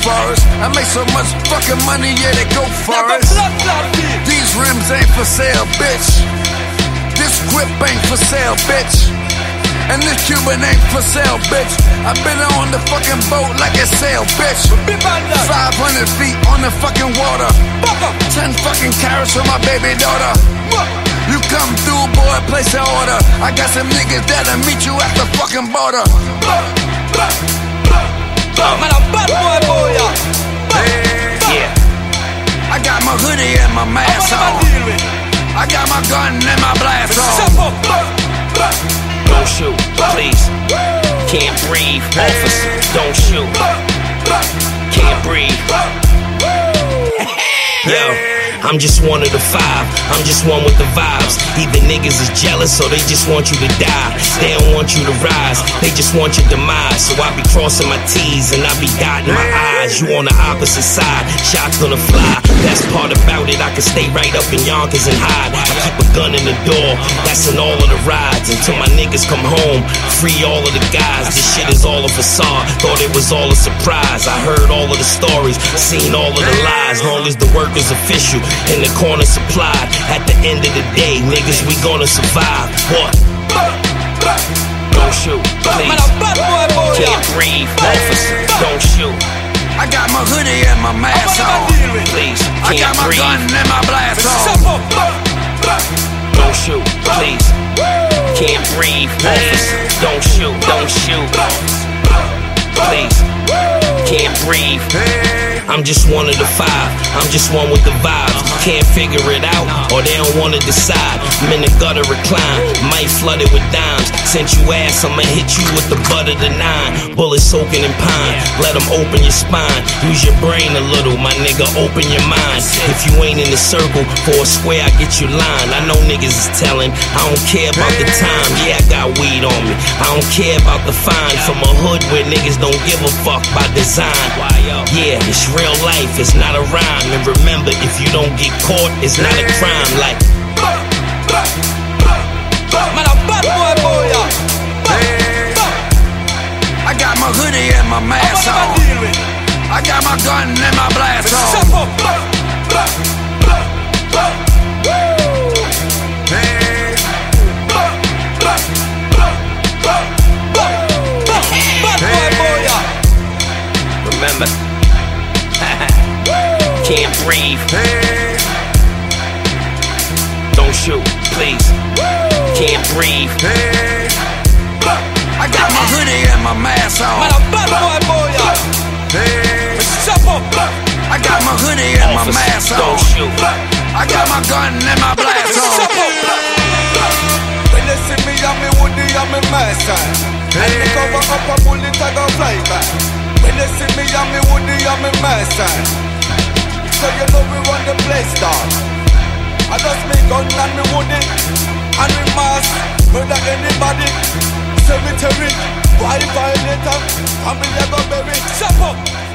forest. I make so much fucking money, yeah, they go for it. These rims ain't for sale, bitch. This whip ain't for sale, bitch. And this Cuban ain't for sale, bitch. I've been on the fucking boat like a sail, bitch. 500 feet on the fucking water. 10 fucking carats for my baby daughter. You come through, boy, place an order. I got some niggas that'll meet you at the fucking border. Man, I'm bad boy, yeah. I got my hoodie and my mask on. I got my gun and my blast on. Don't shoot, please. Can't breathe, officer. Don't shoot. Can't breathe. Yo, I'm just one of the five. I'm just one with the vibes. Either niggas is jealous or they just want you to die. They don't want you to rise, they just want your demise. So I be crossing my T's and I be dotting my I's. You on the opposite side, shots gonna fly. That's part about it, I can stay right up in Yonkers and hide. I keep a gun in the door, that's in all of the rides. Until my niggas come home, free all of the guys. This shit is all a facade, thought it was all a surprise. I heard all of the stories, seen all of the lies. Long as the work is official and the corner supplied, at the end of the day, niggas, we gonna survive. What? Don't shoot, please. Can't breathe, officer. Don't shoot. I got my hoodie and my mask on. Please, I got my gun and my blast on. Don't shoot, please. Can't breathe, officer. Don't shoot, don't shoot. Please, can't breathe. I'm just one of the five, I'm just one with the vibes. Can't figure it out, or they don't wanna decide. I'm in the gutter recline, might flood it with dimes. Since you ass, I'ma hit you with the butt of the 9. Bullets soaking in pine, let them open your spine. Use your brain a little, my nigga, open your mind. If you ain't in the circle, for a square I get you lined. I know niggas is telling, I don't care about the time. Yeah, I got weed on me, I don't care about the fine. From a hood where niggas don't give a fuck by design. Yeah, it's real life, it's not a rhyme. And remember, if you don't get caught, it's not a crime. Like man, I'm bad boy, I got my hoodie and my mask on. I got my gun and my blast on. remember. Can't breathe. Don't shoot, please. Can't breathe. I got my hoodie and my mask on. Man, I'm bad boy, I got my hoodie and my mask on. Don't shoot. I got my gun and my blast on. When they see me and me hoodie and me mask on, and they cover up a bullet, I go fly back. When they see me and me hoodie and me mask on, so you know we run the place down. I just me gun and me hoodie and me mask. Murder anybody, cemetery, why violator, family I go bury. Chop up.